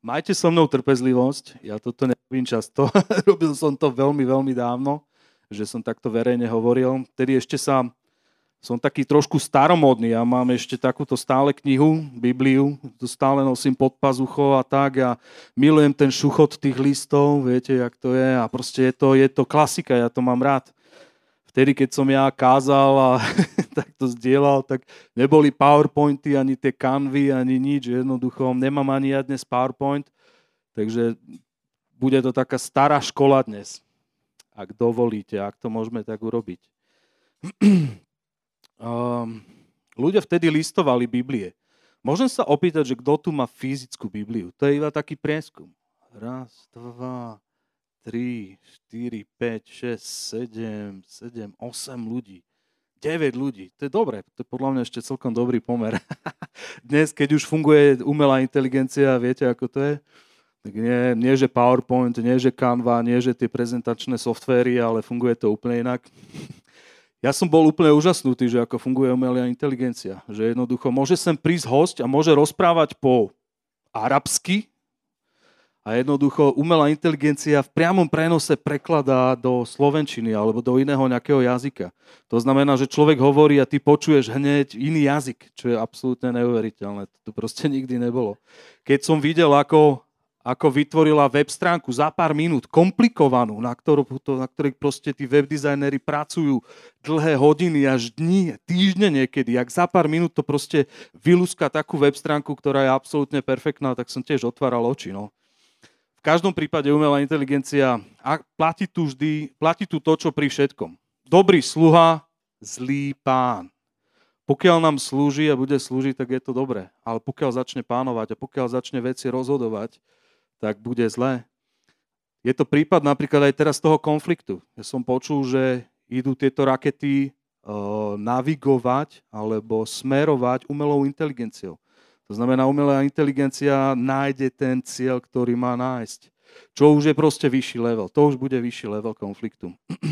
Majte so mnou trpezlivosť, ja toto nerobím často, robil som to veľmi, veľmi dávno, že som takto verejne hovoril. Vtedy ešte som taký trošku staromódny, ja mám ešte takúto stále knihu, Bibliu, to stále nosím pod pazuchou a tak, ja milujem ten šuchot tých listov, viete, jak to je a proste je to klasika, ja to mám rád. Vtedy, keď som ja kázal a tak to zdieľal, tak neboli PowerPointy, ani tie Canvy, ani nič. Jednoducho nemám ani ja dnes PowerPoint, takže bude to taká stará škola dnes, ak dovolíte, ak to môžeme tak urobiť. Ľudia vtedy listovali Biblie. Môžem sa opýtať, že kto tu má fyzickú Bibliu? To je iba taký prieskum. 1, 2, 3, 4, 5, 6, 7, 8 ľudí. 9 ľudí. To je dobré. To je podľa mňa ešte celkom dobrý pomer. Dnes, keď už funguje umelá inteligencia, viete, ako to je? Tak nie, že PowerPoint, nie, že Canva, nie, že tie prezentačné softvéry, ale funguje to úplne inak. Ja som bol úplne úžasnutý, že ako funguje umelá inteligencia. Že jednoducho môže sem prísť hosť a môže rozprávať po arabsky, a jednoducho umelá inteligencia v priamom prenose prekladá do slovenčiny alebo do iného nejakého jazyka. To znamená, že človek hovorí a ty počuješ hneď iný jazyk, čo je absolútne neuveriteľné. To proste nikdy nebolo. Keď som videl, ako vytvorila web stránku za pár minút, komplikovanú, na ktorej proste tí webdizajneri pracujú dlhé hodiny až dní, týždne niekedy, ak za pár minút to proste vylúska takú web stránku, ktorá je absolútne perfektná, tak som tiež otváral oči, no. V každom prípade umelá inteligencia platí tu to, čo pri všetkom. Dobrý sluha, zlý pán. Pokiaľ nám slúži a bude slúžiť, tak je to dobré. Ale pokiaľ začne pánovať a pokiaľ začne veci rozhodovať, tak bude zlé. Je to prípad napríklad aj teraz toho konfliktu. Ja som počul, že idú tieto rakety navigovať alebo smerovať umelou inteligenciou. To znamená, umelá inteligencia nájde ten cieľ, ktorý má nájsť. Čo už je proste vyšší level. To už bude vyšší level konfliktu.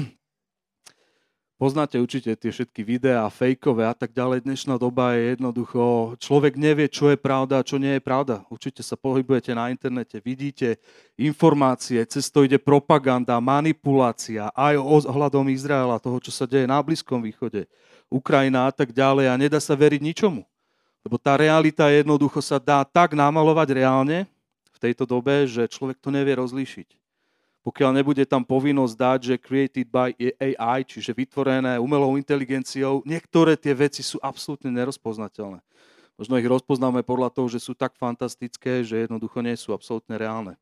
Poznáte určite tie všetky videá, fejkové a tak ďalej. Dnešná doba je jednoducho, človek nevie, čo je pravda a čo nie je pravda. Určite sa pohybujete na internete, vidíte informácie, cez to ide propaganda, manipulácia, aj ohľadom Izraela, toho, čo sa deje na Blízkom východe, Ukrajina a tak ďalej a nedá sa veriť ničomu. Lebo tá realita jednoducho sa dá tak namalovať reálne v tejto dobe, že človek to nevie rozlíšiť. Pokiaľ nebude tam povinnosť dať, že created by AI, čiže vytvorené umelou inteligenciou, niektoré tie veci sú absolútne nerozpoznateľné. Možno ich rozpoznáme podľa toho, že sú tak fantastické, že jednoducho nie sú absolútne reálne.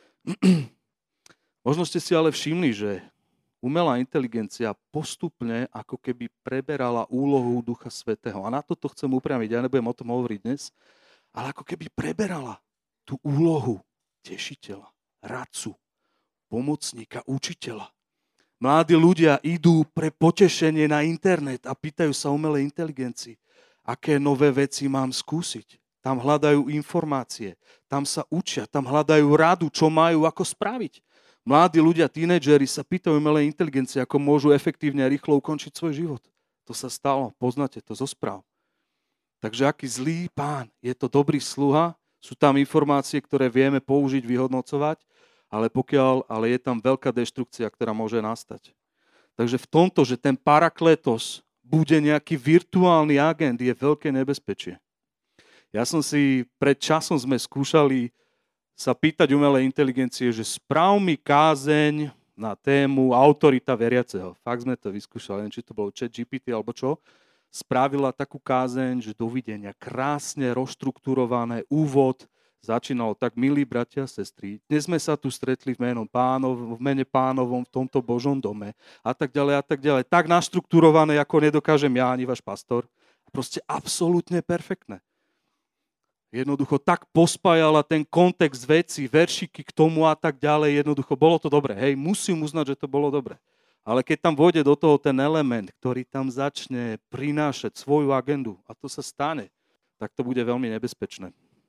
Možno ste si ale všimli, že umelá inteligencia postupne ako keby preberala úlohu Ducha Svätého. A na toto chcem upriamiť, ja nebudem o tom hovoriť dnes, ale ako keby preberala tú úlohu tešiteľa, radcu, pomocníka, učiteľa. Mladí ľudia idú pre potešenie na internet a pýtajú sa umelej inteligencii, aké nové veci mám skúsiť. Tam hľadajú informácie, tam sa učia, tam hľadajú radu, čo majú, ako spraviť. Mladí ľudia, tínedžeri sa pýtajú umelej inteligencie, ako môžu efektívne a rýchlo ukončiť svoj život. To sa stalo, poznáte to zo správ. Takže aký zlý pán, je to dobrý sluha, sú tam informácie, ktoré vieme použiť, vyhodnocovať, ale je tam veľká deštrukcia, ktorá môže nastať. Takže v tomto, že ten parakletos bude nejaký virtuálny agent, je veľké nebezpečie. Ja som si, pred časom sme skúšali sa pýtať umelej inteligencie, že správ mi kázeň na tému autorita veriaceho. Fakt sme to vyskúšali, neviem, či to bolo ChatGPT alebo čo. Spravila takú kázeň, že dovidenia, krásne rozštruktúrované, úvod. Začínalo tak, milí bratia a sestry, dnes sme sa tu stretli v mene Pánovom v tomto Božom dome a tak ďalej a tak ďalej. Tak naštruktúrované, ako nedokážem ja ani váš pastor. Proste absolútne perfektné. Jednoducho tak pospájala ten kontext veci, veršiky k tomu a tak ďalej. Jednoducho bolo to dobre. Hej, musím uznať, že to bolo dobre. Ale keď tam vôjde do toho ten element, ktorý tam začne prinášať svoju agendu, a to sa stane, tak to bude veľmi nebezpečné.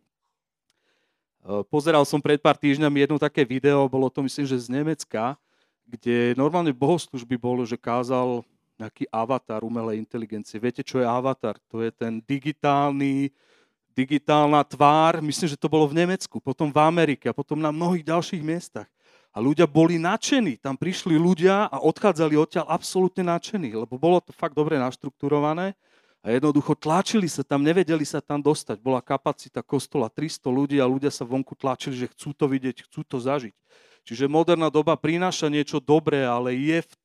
Pozeral som pred pár týždňami jedno také video, bolo to myslím, že z Nemecka, kde normálne v bohoslúžby bolo, že kázal nejaký avatar umelej inteligencie. Viete, čo je avatar? To je ten digitálny digitálna tvár, myslím, že to bolo v Nemecku, potom v Amerike a potom na mnohých ďalších miestach. A ľudia boli nadšení. Tam prišli ľudia a odchádzali odtiaľ absolútne nadšení, lebo bolo to fakt dobre naštrukturované a jednoducho tlačili sa tam, nevedeli sa tam dostať. Bola kapacita kostola 300 ľudí a ľudia sa vonku tlačili, že chcú to vidieť, chcú to zažiť. Čiže moderná doba prináša niečo dobré, ale je v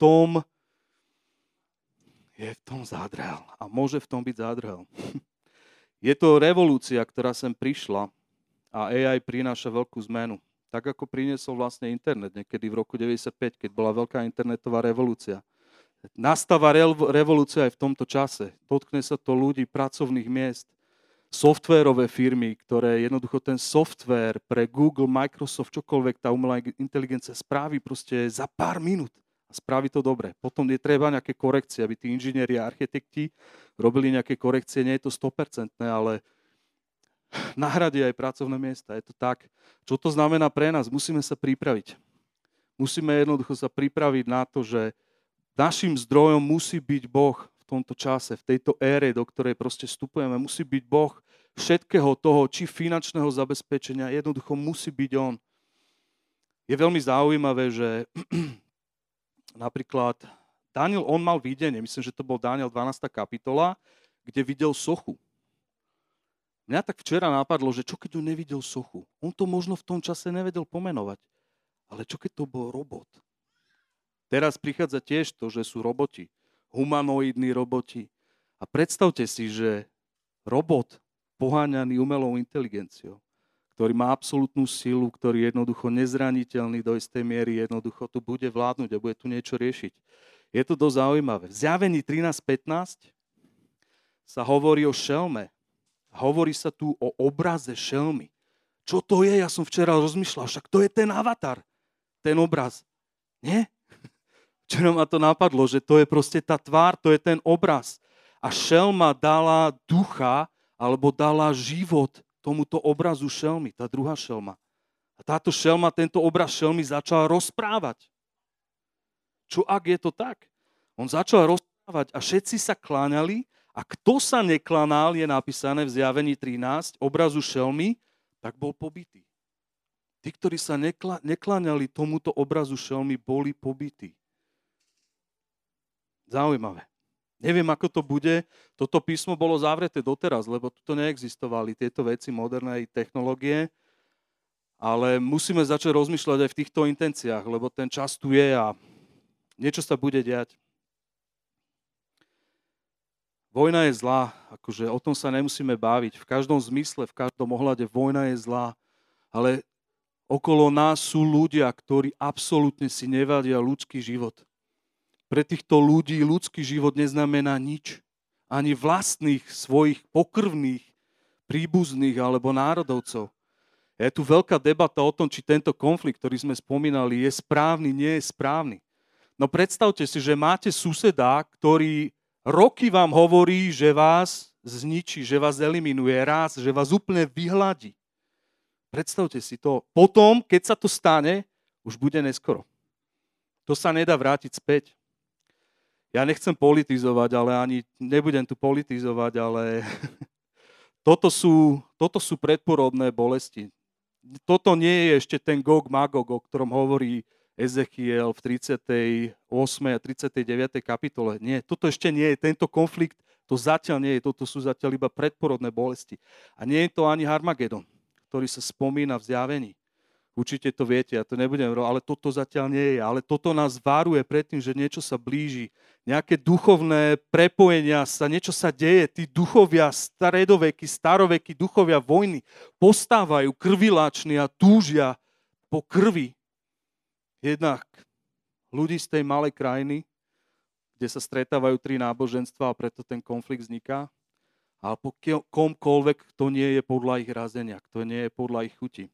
tom zádrhel. A môže v tom byť zádrhel. Je to revolúcia, ktorá sem prišla a AI prináša veľkú zmenu. Tak ako priniesol vlastne internet niekedy v roku 95, keď bola veľká internetová revolúcia. Nastáva revolúcia aj v tomto čase. Dotkne sa to ľudí, pracovných miest, softwérové firmy, ktoré jednoducho ten software pre Google, Microsoft, čokoľvek tá umelá inteligencia spraví proste za pár minút. A spraví to dobre. Potom je treba nejaké korekcie, aby tí inžinieri a architekti robili nejaké korekcie. Nie je to 100%, ale nahradia aj pracovné miesta. Je to tak. Čo to znamená pre nás? Musíme sa pripraviť. Musíme jednoducho sa pripraviť na to, že našim zdrojom musí byť Boh v tomto čase, v tejto ére, do ktorej proste vstupujeme. Musí byť Boh všetkého toho, či finančného zabezpečenia. Jednoducho musí byť On. Je veľmi zaujímavé, že napríklad Daniel, on mal videnie, myslím, že to bol Daniel 12. kapitola, kde videl sochu. Mňa tak včera napadlo, že čo keď on nevidel sochu? On to možno v tom čase nevedel pomenovať. Ale čo keď to bol robot? Teraz prichádza tiež to, že sú roboti. Humanoidní roboti. A predstavte si, že robot poháňaný umelou inteligenciou, ktorý má absolútnu silu, ktorý je jednoducho nezraniteľný do istej miery, jednoducho tu bude vládnuť a bude tu niečo riešiť. Je to dosť zaujímavé. V Zjavení 13.15 sa hovorí o šelme. Hovorí sa tu o obraze šelmy. Čo to je? Ja som včera rozmýšľal, však to je ten avatar, ten obraz. Nie? Včera ma to napadlo, že to je proste tá tvár, to je ten obraz. A šelma dala ducha, alebo dala život tomuto obrazu šelmy, tá druhá šelma. A táto šelma, tento obraz šelmy začal rozprávať. Čo ak je to tak? On začal rozprávať a všetci sa kláňali. A kto sa neklanal, je napísané v Zjavení 13, obrazu šelmy, tak bol pobitý. Tí, ktorí sa nekláňali tomuto obrazu šelmy, boli pobití. Zaujímavé. Neviem, ako to bude. Toto písmo bolo zavreté doteraz, lebo tu neexistovali tieto veci modernej technológie, ale musíme začať rozmýšľať aj v týchto intenciách, lebo ten čas tu je a niečo sa bude diať. Vojna je zlá, akože o tom sa nemusíme baviť. V každom zmysle, v každom ohľade vojna je zlá, ale okolo nás sú ľudia, ktorí absolútne si nevadia ľudský život. Pre týchto ľudí ľudský život neznamená nič. Ani vlastných svojich pokrvných, príbuzných alebo národovcov. Je tu veľká debata o tom, či tento konflikt, ktorý sme spomínali, je správny, nie je správny. No predstavte si, že máte suseda, ktorý roky vám hovorí, že vás zničí, že vás eliminuje raz, že vás úplne vyhladí. Predstavte si to. Potom, keď sa to stane, už bude neskoro. To sa nedá vrátiť späť. Ja nechcem politizovať, ale ani nebudem tu politizovať, ale toto sú predporodné bolesti. Toto nie je ešte ten Gog Magog, o ktorom hovorí Ezechiel v 38. a 39. kapitole. Nie, toto ešte nie je. Tento konflikt, to zatiaľ nie je. Toto sú zatiaľ iba predporodné bolesti. A nie je to ani Harmagedon, ktorý sa spomína v Zjavení. Určite to viete, ja to nebudem robiť, ale toto zatiaľ nie je. Ale toto nás varuje pred tým, že niečo sa blíži. Nejaké duchovné prepojenia sa, niečo sa deje. Tí duchovia, staroveky duchovia vojny postávajú krvilační a túžia po krvi. Jednak ľudí z tej malej krajiny, kde sa stretávajú tri náboženstva a preto ten konflikt vzniká. Ale po komkoľvek, kto nie je podľa ich razenia, kto nie je podľa ich chuti.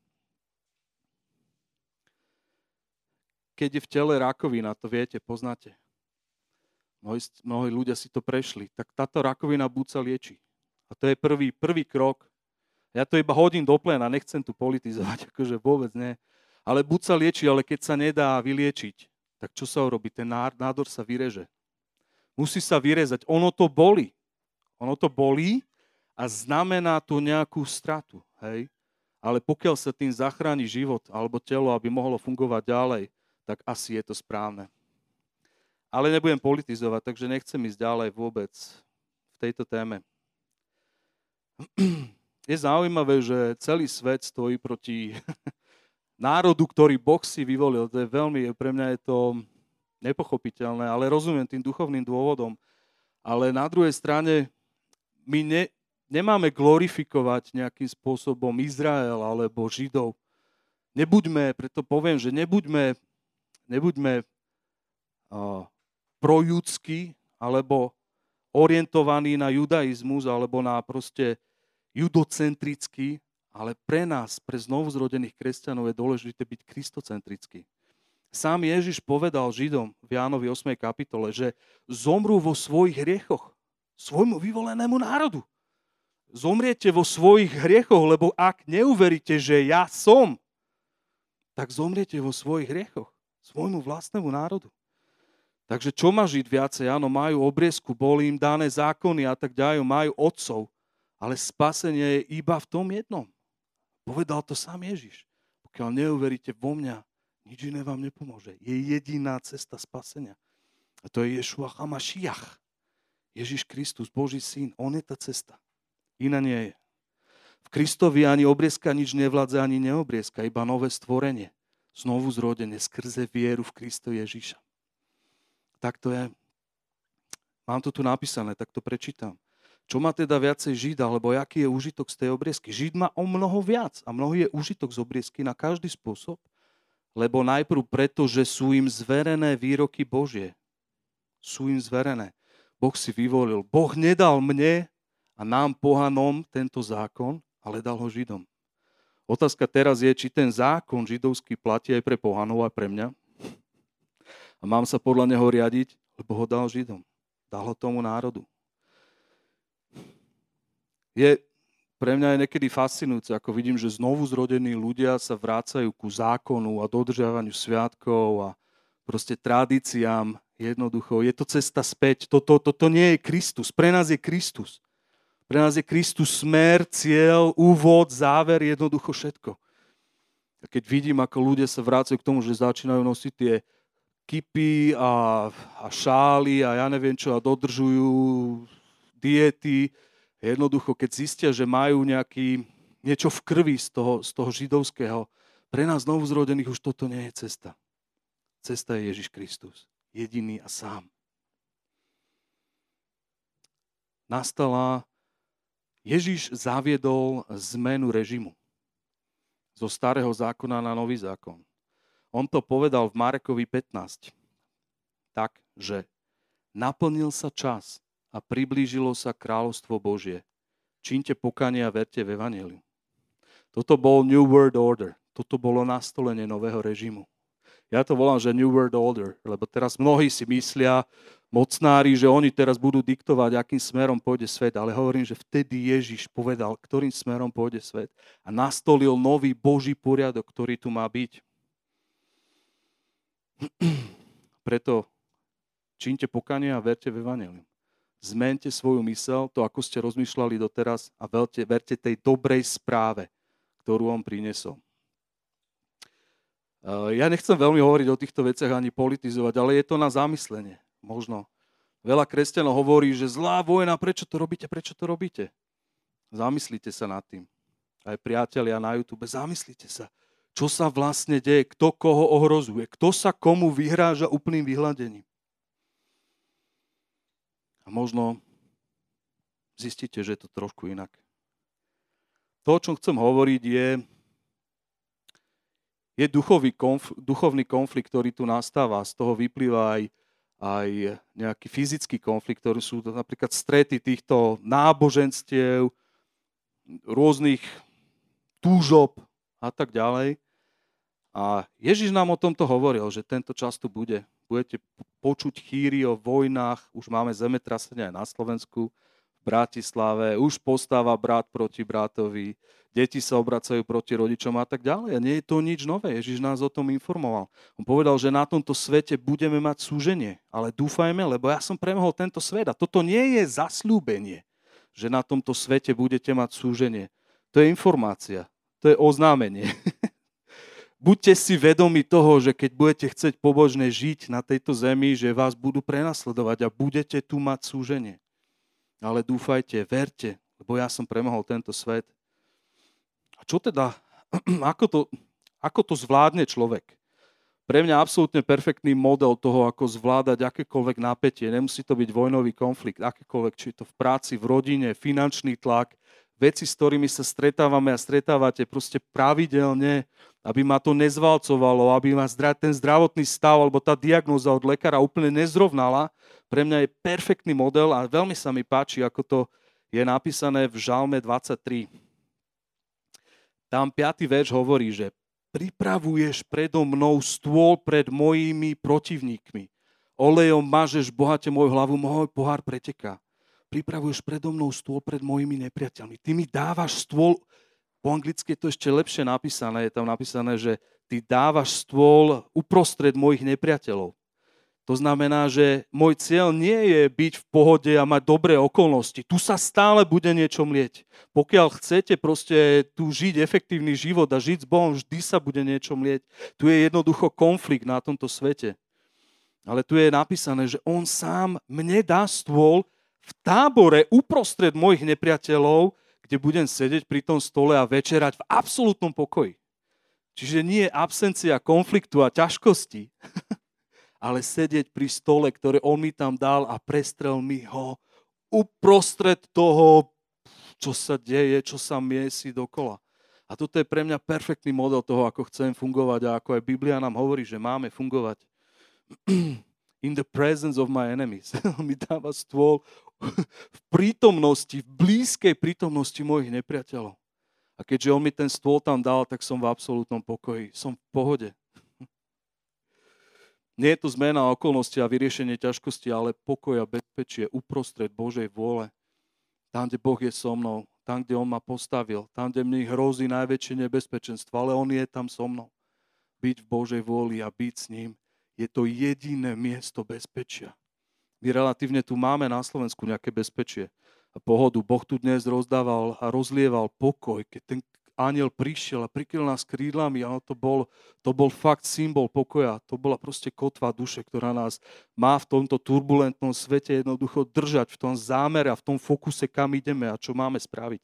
Keď je v tele rakovina, to viete, poznáte. Mnohí ľudia si to prešli. Tak táto rakovina buď sa lieči. A to je prvý krok. Ja to iba hodím do pléna, nechcem tu politizovať, akože vôbec nie. Ale buď sa lieči, ale keď sa nedá vyliečiť, tak čo sa urobí? Ten nádor sa vyreže. Musí sa vyrezať. Ono to bolí. Ono to bolí, a znamená to nejakú stratu, hej? Ale pokiaľ sa tým zachráni život alebo telo, aby mohlo fungovať ďalej, tak asi je to správne. Ale nebudem politizovať, takže nechcem ísť ďalej vôbec v tejto téme. Je zaujímavé, že celý svet stojí proti národu, ktorý Boh si vyvolil. To je veľmi, pre mňa je to nepochopiteľné, ale rozumiem tým duchovným dôvodom. Ale na druhej strane my nemáme glorifikovať nejakým spôsobom Izrael alebo Židov. Preto poviem, že nebuďme projudskí alebo orientovaní na judaizmus alebo na proste judocentrický, ale pre nás, pre znovuzrodených kresťanov je dôležité byť kristocentrický. Sám Ježiš povedal Židom v Jánovi 8. kapitole, že zomrú vo svojich hriechoch, svojmu vyvolenému národu. Zomriete vo svojich hriechoch, lebo ak neuveríte, že ja som, tak zomriete vo svojich hriechoch, svojmu vlastnému národu. Takže čo má Žid viacej? Áno, majú obriezku, boli im dané zákony a tak ďalej, majú otcov, ale spasenie je iba v tom jednom. Povedal to sám Ježiš. Pokiaľ neuveríte vo mňa, nič iné vám nepomôže. Je jediná cesta spasenia. A to je Ješua HaMašiach. Ježiš Kristus, Boží syn. On je tá cesta. Iná nie je. V Kristovi ani obriezka nič nevládza, ani neobriezka, iba nové stvorenie. Znovu zrodenie skrze vieru v Kristo Ježiša. Tak to je. Mám to tu napísané, tak to prečítam. Čo má teda viacej Žid, alebo aký je užitok z tej obriezky? Žid má o mnoho viac a mnohý je užitok z obriezky na každý spôsob, lebo najprv preto, že sú im zverené výroky Božie. Sú im zverené. Boh si vyvolil. Boh nedal mne a nám pohanom tento zákon, ale dal ho Židom. Otázka teraz je, či ten zákon židovský platí aj pre pohanov a pre mňa. A mám sa podľa neho riadiť, lebo ho dal Židom. Dal ho tomu národu. Je pre mňa je niekedy fascinujúce, ako vidím, že znovu zrodení ľudia sa vrácajú ku zákonu a dodržiavaniu sviatkov a proste tradíciám. Jednoducho, je to cesta späť. Toto nie je Kristus. Pre nás je Kristus. Pre nás je Kristus smer, cieľ, úvod, záver, jednoducho všetko. A keď vidím, ako ľudia sa vrácajú k tomu, že začínajú nosiť tie kipy a šály a ja neviem čo a dodržujú diety, jednoducho, keď zistia, že majú niečo v krvi z toho židovského, pre nás novozrodených už toto nie je cesta. Cesta je Ježiš Kristus. Jediný a sám. Ježiš zaviedol zmenu režimu. Zo starého zákona na nový zákon. On to povedal v Marekovi 15. Tak, že naplnil sa čas a priblížilo sa kráľovstvo Božie. Čínte pokanie a verte v evanjeliu. Toto bol New World Order. Toto bolo nastolenie nového režimu. Ja to volám, že New World Order, lebo teraz mnohí si myslia, mocnári, že oni teraz budú diktovať, akým smerom pôjde svet. Ale hovorím, že vtedy Ježiš povedal, ktorým smerom pôjde svet a nastolil nový Boží poriadok, ktorý tu má byť. Preto čínte pokanie a verte v evanjeliu. Zmente svoju myseľ, to ako ste rozmýšľali doteraz a verte tej dobrej správe, ktorú on priniesol. Ja nechcem veľmi hovoriť o týchto veciach ani politizovať, ale je to na zamyslenie. Možno. Veľa kresťanov hovorí, že zlá vojna, prečo to robíte? Zamyslite sa nad tým. Aj priatelia na YouTube, zamyslite sa. Čo sa vlastne deje? Kto koho ohrozuje? Kto sa komu vyhráža úplným vyhľadením? A možno zistíte, že je to trošku inak. To, o čom chcem hovoriť, je duchovný konflikt, ktorý tu nastáva. Z toho vyplýva aj nejaký fyzický konflikt, ktorý sú napríklad strety týchto náboženstiev, rôznych túžob a tak ďalej. A Ježiš nám o tomto hovoril, že tento čas tu bude. Budete počuť chýry o vojnách, už máme zemetrasenia aj na Slovensku, v Bratislave, už postáva brat proti bratovi, deti sa obracajú proti rodičom a tak ďalej. A nie je to nič nové, Ježiš nás o tom informoval. On povedal, že na tomto svete budeme mať súženie, ale dúfajme, lebo ja som premohol tento svet a toto nie je zasľúbenie, že na tomto svete budete mať súženie. To je informácia, to je oznámenie. Buďte si vedomi toho, že keď budete chcieť pobožne žiť na tejto zemi, že vás budú prenasledovať a budete tu mať súženie. Ale dúfajte, verte, lebo ja som premohol tento svet. A čo teda, ako to zvládne človek? Pre mňa absolútne perfektný model toho, ako zvládať akékoľvek napätie. Nemusí to byť vojnový konflikt, akékoľvek, či je to v práci, v rodine, finančný tlak, veci, s ktorými sa stretávame a stretávate proste pravidelne, aby ma to nezvalcovalo, aby ma ten zdravotný stav alebo tá diagnóza od lekára úplne nezrovnala. Pre mňa je perfektný model a veľmi sa mi páči, ako to je napísané v Žalme 23. Tam 5. verš hovorí, že pripravuješ predo mnou stôl pred mojimi protivníkmi. Olejom mažeš bohate moju hlavu, môj pohár preteká. Pripravuješ predo mnou stôl pred mojimi nepriateľmi. Ty mi dávaš stôl, po anglicky je to ešte lepšie napísané, je tam napísané, že ty dávaš stôl uprostred mojich nepriateľov. To znamená, že môj cieľ nie je byť v pohode a mať dobré okolnosti. Tu sa stále bude niečo mlieť. Pokiaľ chcete proste tu žiť efektívny život a žiť s Bohom, vždy sa bude niečo mlieť. Tu je jednoducho konflikt na tomto svete. Ale tu je napísané, že on sám mne dá stôl v tábore uprostred mojich nepriateľov, kde budem sedieť pri tom stole a večerať v absolútnom pokoji. Čiže nie je absencia konfliktu a ťažkosti, ale sedieť pri stole, ktoré on mi tam dal a prestrel mi ho uprostred toho, čo sa deje, čo sa miesi dokola. A toto je pre mňa perfektný model toho, ako chcem fungovať a ako aj Biblia nám hovorí, že máme fungovať. In the presence of my enemies. On mi dáva stôl v prítomnosti, v blízkej prítomnosti mojich nepriateľov. A keďže on mi ten stôl tam dal, tak som v absolútnom pokoji. Som v pohode. Nie je to zmena okolnosti a vyriešenie ťažkosti, ale pokoj a bezpečie uprostred Božej vôle. Tam, kde Boh je so mnou, tam, kde on ma postavil, tam, kde mi hrozí najväčšie nebezpečenstvo, ale on je tam so mnou. Byť v Božej vôli a byť s ním je to jediné miesto bezpečia. My relatívne tu máme na Slovensku nejaké bezpečie a pohodu. Boh tu dnes rozdával a rozlieval pokoj, keď ten anjel prišiel a prikryl nás krídlami a to bol fakt symbol pokoja. To bola proste kotva duše, ktorá nás má v tomto turbulentnom svete jednoducho držať v tom zámere a v tom fokuse, kam ideme a čo máme spraviť.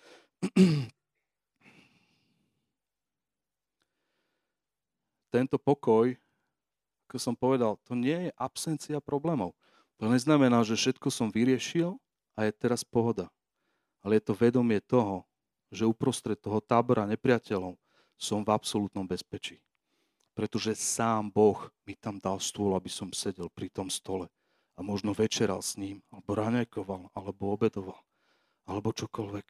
Tento pokoj, ako som povedal, to nie je absencia problémov. To neznamená, že všetko som vyriešil a je teraz pohoda. Ale je to vedomie toho, že uprostred toho tábora nepriateľov som v absolútnom bezpečí. Pretože sám Boh mi tam dal stôl, aby som sedel pri tom stole a možno večeral s ním, alebo raňajkoval, alebo obedoval, alebo čokoľvek.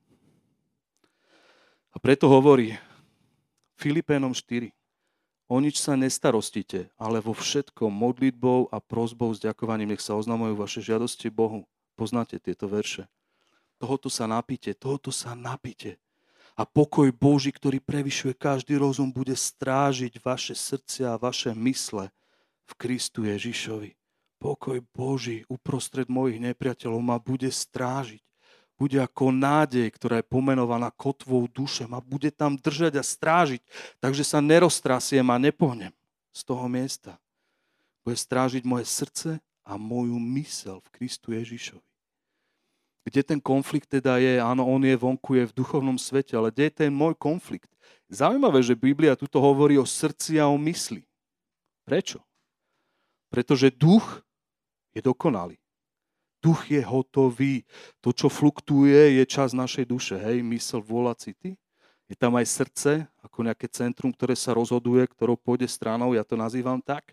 A preto hovorí Filipénom 4. O nič sa nestarostite, ale vo všetkom modlitbou a prosbou s ďakovaním nech sa oznamujú vaše žiadosti Bohu. Poznáte tieto verše. Tohoto sa napite. A pokoj Boží, ktorý prevyšuje každý rozum, bude strážiť vaše srdcia a vaše mysle v Kristu Ježišovi. Pokoj Boží uprostred mojich nepriateľov ma bude strážiť. Bude ako nádej, ktorá je pomenovaná kotvou duše. Ma bude tam držať a strážiť, takže sa neroztrasiem a nepohnem z toho miesta. Bude strážiť moje srdce a moju myseľ v Kristu Ježišovi. Kde ten konflikt teda je? Áno, on je vonku, je v duchovnom svete, ale kde je ten môj konflikt? Zaujímavé, že Biblia tuto hovorí o srdci a o mysli. Prečo? Pretože duch je dokonalý. Duch je hotový. To, čo fluktuje, je časť našej duše. Hej, mysel, vôľa, city. Je tam aj srdce, ako nejaké centrum, ktoré sa rozhoduje, ktorou pôjde stranou, ja to nazývam tak.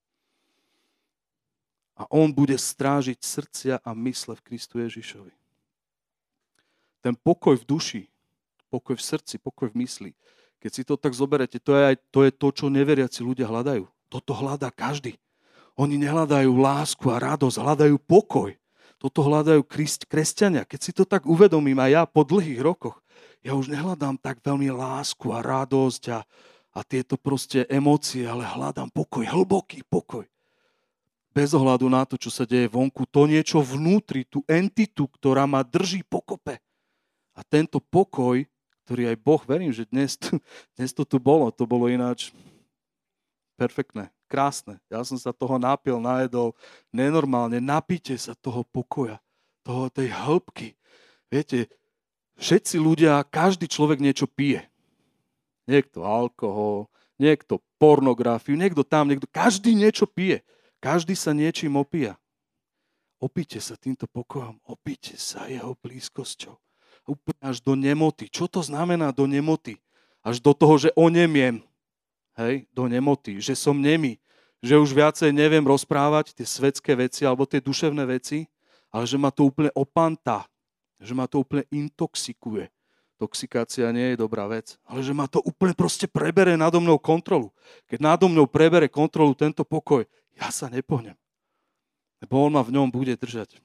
A on bude strážiť srdcia a mysle v Kristu Ježišovi. Ten pokoj v duši, pokoj v srdci, pokoj v mysli. Keď si to tak zoberete, to je to, čo neveriaci ľudia hľadajú. Toto hľadá každý. Oni nehľadajú lásku a radosť, hľadajú pokoj. Toto hľadajú kresťania. Keď si to tak uvedomím aj ja po dlhých rokoch, ja už nehľadám tak veľmi lásku a radosť a tieto proste emócie, ale hľadám pokoj, hlboký pokoj. Bez ohľadu na to, čo sa deje vonku, to niečo vnútri, tú entitu, ktorá ma drží pokope. A tento pokoj, ktorý aj Boh, verím, že dnes to tu bolo, to bolo ináč perfektné, krásne. Ja som sa toho napil, najedol, nenormálne, napíte sa toho pokoja, tej hĺbky. Viete, všetci ľudia, každý človek niečo pije. Niekto alkohol, niekto pornografiu, niekto tam, každý niečo pije. Každý sa niečím opíja. Opíte sa týmto pokojom, opíte sa jeho blízkosťou. Úplne až do nemoty. Čo to znamená do nemoty? Až do toho, že onemiem. Hej, do nemoty, že som nemý. Že už viacej neviem rozprávať tie svetské veci alebo tie duševné veci, ale že ma to úplne opantá. Že ma to úplne intoxikuje. Toxikácia nie je dobrá vec, ale že ma to úplne proste prebere nado mnou kontrolu. Keď nado mnou prebere kontrolu tento pokoj, ja sa nepohnem. Lebo on ma v ňom bude držať.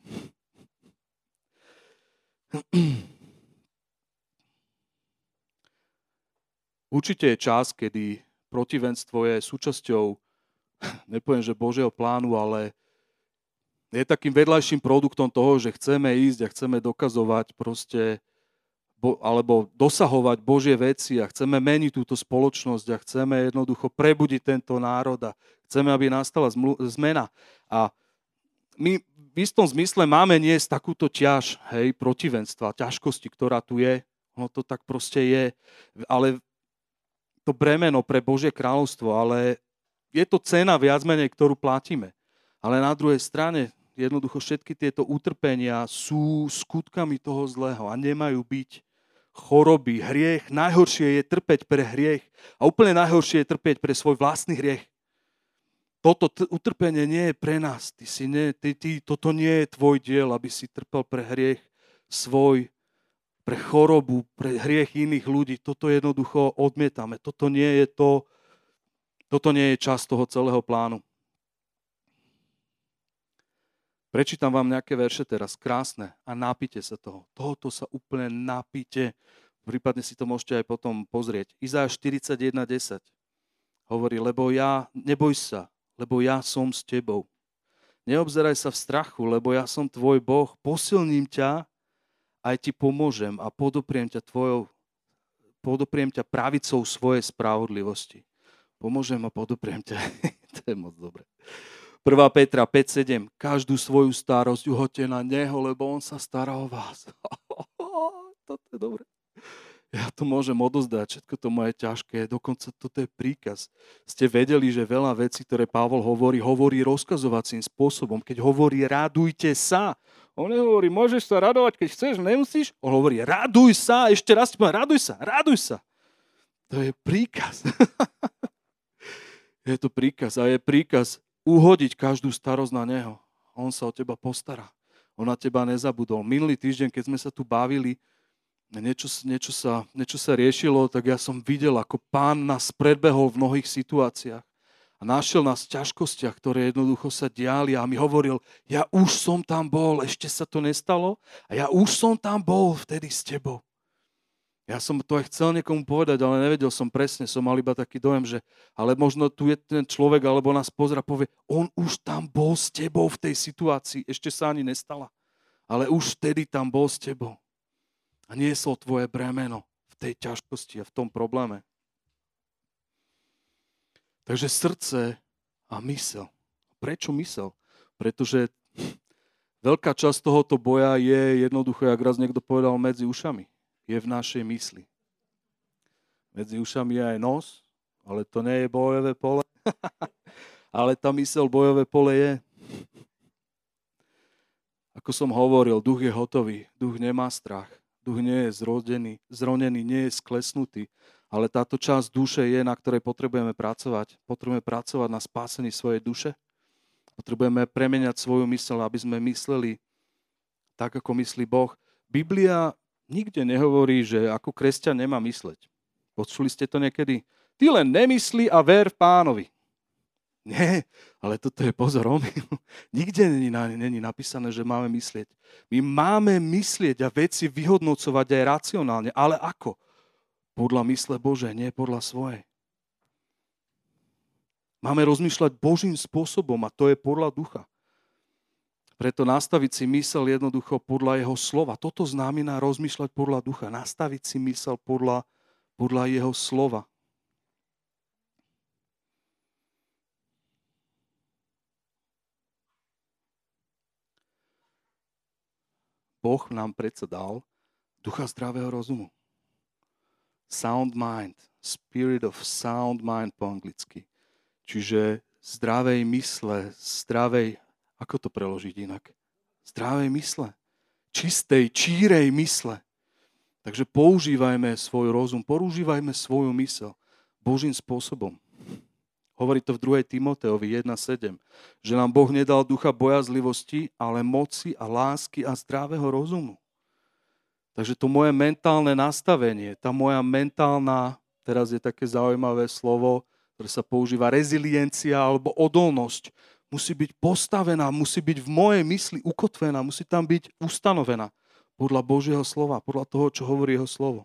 Určite je čas, kedy protivenstvo je súčasťou, nepoviem, že Božieho plánu, ale je takým vedľajším produktom toho, že chceme ísť a chceme dokazovať proste alebo dosahovať Božie veci a chceme meniť túto spoločnosť a chceme jednoducho prebudiť tento národ a chceme, aby nastala zmena. A my v istom zmysle máme niesť takúto ťaž, hej, protivenstva, ťažkosti, ktorá tu je. Ono to tak proste je. Ale to bremeno pre Božie kráľovstvo, ale je to cena viac menej, ktorú platíme. Ale na druhej strane jednoducho všetky tieto utrpenia sú skutkami toho zlého a nemajú byť choroby, hriech. Najhoršie je trpeť pre hriech a úplne najhoršie je trpeť pre svoj vlastný hriech. Toto utrpenie nie je pre nás. Toto nie je tvoj diel, aby si trpel pre hriech svoj, pre chorobu, pre hriech iných ľudí. Toto jednoducho odmietame. Toto nie je časť toho celého plánu. Prečítam vám nejaké verše teraz, krásne, a napíte sa toho. Tohoto sa úplne napíte. Prípadne si to môžete aj potom pozrieť. Izajáš 41:10 hovorí, neboj sa, lebo ja som s tebou. Neobzeraj sa v strachu, lebo ja som tvoj Boh. Posilním ťa, aj ti pomôžem a podopriem ťa pravicou svojej spravodlivosti. Pomôžem a podopriem ťa. To je moc dobre. 1. Petra 5:7. Každú svoju starosť uhoďte na neho, lebo on sa stará o vás. Toto je dobre. Ja to môžem odozdať, všetko to moje ťažké, dokonca toto je príkaz. Ste vedeli, že veľa vecí, ktoré Pavol hovorí rozkazovacím spôsobom. Keď hovorí radujte sa, on nehovorí, môžeš sa radovať, keď chceš, nemusíš. On hovorí raduj sa, ešte raz ti poviem, raduj sa. To je príkaz. Je to príkaz a je príkaz uhodiť každú starosť na neho. On sa o teba postará. On na teba nezabudol. Minulý týždeň, keď sme sa tu bavili, niečo sa riešilo, tak ja som videl, ako Pán nás predbehol v mnohých situáciách. A našiel nás v ťažkostiach, ktoré jednoducho sa diali a mi hovoril, ja už som tam bol, ešte sa to nestalo a ja už som tam bol vtedy s tebou. Ja som to aj chcel niekomu povedať, ale nevedel som presne, som mal iba taký dojem, že ale možno tu je ten človek, alebo nás pozera, povie, on už tam bol s tebou v tej situácii, ešte sa ani nestala, ale už vtedy tam bol s tebou. A niesol tvoje bremeno v tej ťažkosti a v tom probléme. Takže srdce a mysel. Prečo mysel? Pretože veľká časť tohoto boja je jednoducho, jak raz niekto povedal, medzi ušami. Je v našej mysli. Medzi ušami je aj nos, ale to nie je bojové pole. Ale tá myseľ bojové pole je. Ako som hovoril, duch je hotový, duch nemá strach, duch nie je zronený, nie je sklesnutý, ale táto časť duše je, na ktorej potrebujeme pracovať. Potrebujeme pracovať na spásení svojej duše. Potrebujeme premeniať svoju myseľ, aby sme mysleli tak, ako myslí Boh. Biblia nikde nehovorí, že ako kresťan nemá mysleť. Počuli ste to niekedy? Ty len nemyslí a ver v Pánovi. Nie, ale toto je pozor, nikde není napísané, že máme myslieť. My máme myslieť a veci vyhodnocovať aj racionálne, ale ako? Podľa mysle Božej, nie podľa svojej. Máme rozmýšľať Božím spôsobom a to je podľa ducha. Preto nastaviť si mysel jednoducho podľa jeho slova. Toto znamená rozmýšľať podľa ducha. Nastaviť si mysel podľa jeho slova. Boh nám predsa dal ducha zdravého rozumu. Sound mind. Spirit of sound mind po anglicky. Čiže zdravej mysle, ako to preložiť inak? Zdravej mysle. Čistej, čírej mysle. Takže používajme svoj rozum, používajme svoju mysel Božím spôsobom. Hovorí to v 2. Timoteovi 1.7, že nám Boh nedal ducha bojazlivosti, ale moci a lásky a zdravého rozumu. Takže to moje mentálne nastavenie, tá moja mentálna, teraz je také zaujímavé slovo, ktoré sa používa reziliencia alebo odolnosť, musí byť postavená, musí byť v mojej mysli ukotvená, musí tam byť ustanovená podľa Božieho slova, podľa toho, čo hovorí jeho slovo.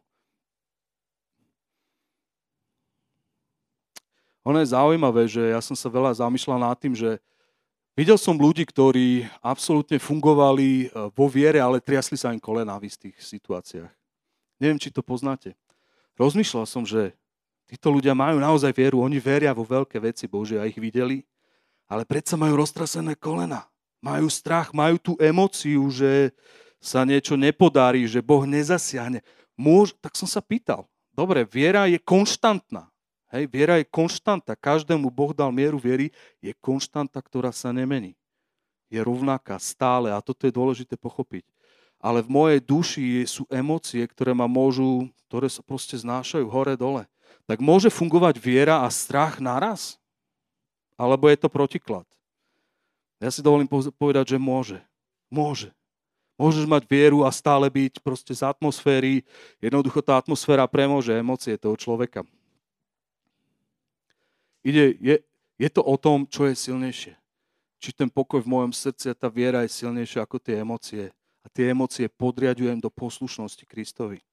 Ono je zaujímavé, že ja som sa veľa zamýšľal nad tým, že videl som ľudí, ktorí absolútne fungovali vo viere, ale triasli sa im kolená v istých situáciách. Neviem, či to poznáte. Rozmýšľal som, že títo ľudia majú naozaj vieru, oni veria vo veľké veci Božie a ich videli, ale predsa majú roztrasené kolena. Majú strach, majú tú emóciu, že sa niečo nepodarí, že Boh nezasiahne. Tak som sa pýtal, dobre, viera je konštantná. Hej, viera je konštanta. Každému Boh dal mieru viery, je konštanta, ktorá sa nemení. Je rovnaká stále a toto je dôležité pochopiť. Ale v mojej duši sú emócie, ktoré sa proste znášajú hore-dole. Tak môže fungovať viera a strach naraz? Alebo je to protiklad? Ja si dovolím povedať, že môže. Môže. Môžeš mať vieru a stále byť proste z atmosféry. Jednoducho tá atmosféra premôže emócie toho človeka. Je to o tom, čo je silnejšie. Či ten pokoj v mojom srdci a tá viera je silnejšia ako tie emócie. A tie emócie podriaďujem do poslušnosti Kristovi.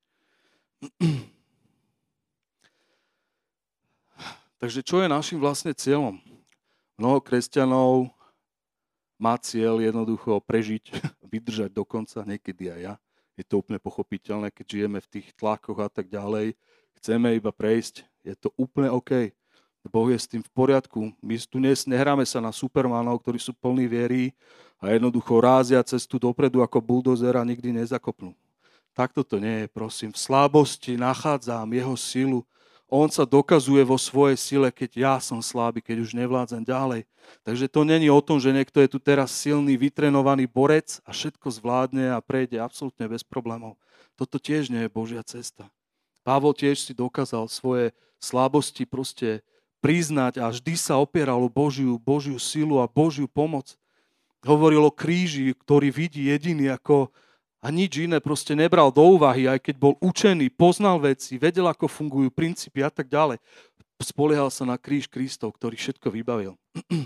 Takže čo je našim vlastne cieľom? Mnoho kresťanov má cieľ jednoducho prežiť, vydržať do konca, niekedy aj ja. Je to úplne pochopiteľné, keď žijeme v tých tlakoch a tak ďalej. Chceme iba prejsť, je to úplne OK. Boh je s tým v poriadku. My tu nehráme sa na supermanov, ktorí sú plní viery a jednoducho rázia cestu dopredu ako buldozer a nikdy nezakopnú. Takto to nie je, prosím. V slabosti nachádzam jeho silu. On sa dokazuje vo svojej sile, keď ja som slabý, keď už nevládzem ďalej. Takže to není o tom, že niekto je tu teraz silný, vytrenovaný borec a všetko zvládne a prejde absolútne bez problémov. Toto tiež nie je Božia cesta. Pavol tiež si dokázal svoje slabosti proste priznať a vždy sa opieral o Božiu silu a Božiu pomoc. Hovoril o kríži, ktorý vidí jediný a nič iné proste nebral do úvahy, aj keď bol učený, poznal veci, vedel, ako fungujú princípy a tak ďalej. Spoliehal sa na kríž Kristov, ktorý všetko vybavil.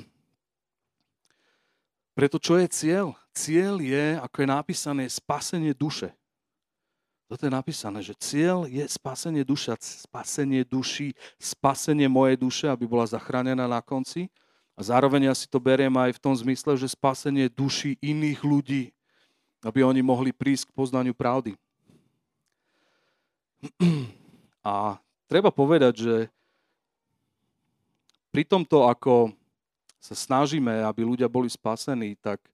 Preto čo je cieľ? Cieľ je, ako je napísané, spasenie duše. Toto je napísané, že cieľ je spasenie duša, spasenie duší, spasenie mojej duše, aby bola zachránená na konci. A zároveň ja si to beriem aj v tom zmysle, že spasenie duší iných ľudí, aby oni mohli prísť k poznaniu pravdy. A treba povedať, že pri tomto, ako sa snažíme, aby ľudia boli spasení, tak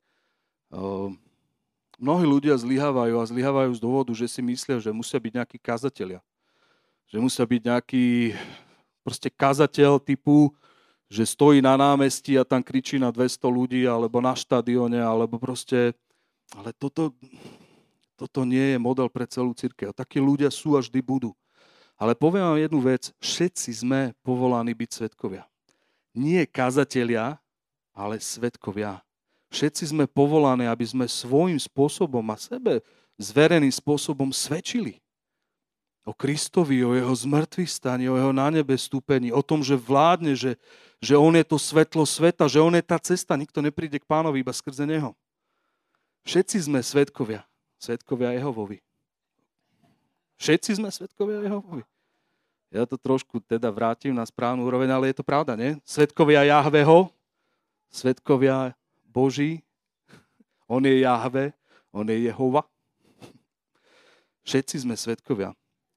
mnohí ľudia zlyhávajú z dôvodu, že si myslia, že musia byť nejakí kazatelia. Že musia byť nejaký proste kazateľ typu, že stojí na námestí a tam kričí na 200 ľudí, alebo na štadióne, alebo proste... Ale toto nie je model pre celú cirkev. Takí ľudia sú a vždy budú. Ale poviem vám jednu vec. Všetci sme povolaní byť svedkovia. Nie kazatelia, ale svedkovia. Všetci sme povolaní, aby sme svojím spôsobom a sebe zvereným spôsobom svedčili o Kristovi, o jeho zmŕtvychvstaní, o jeho na nebe stúpení, o tom, že vládne, že on je to svetlo sveta, že on je tá cesta, nikto nepríde k Pánovi iba skrze neho. Všetci sme svedkovia Jehovovi. Všetci sme svedkovia Jehovovi. Ja to trošku teda vrátim na správnu úroveň, ale je to pravda, nie? Svedkovia Jahveho, svedkovia Boží, on je Jahve, on je Jehova. Všetci sme svedkovia.